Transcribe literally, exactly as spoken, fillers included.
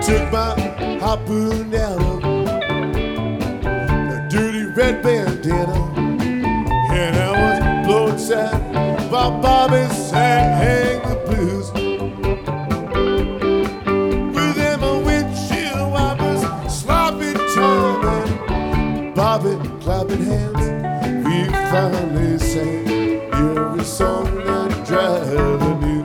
took my harpoon down a dirty red bandana, and I was blowing sad while Bobby sang hang the blues. With them windshield wipers sloppy time and Bobby clapping hands, we finally sang every song that drive the news.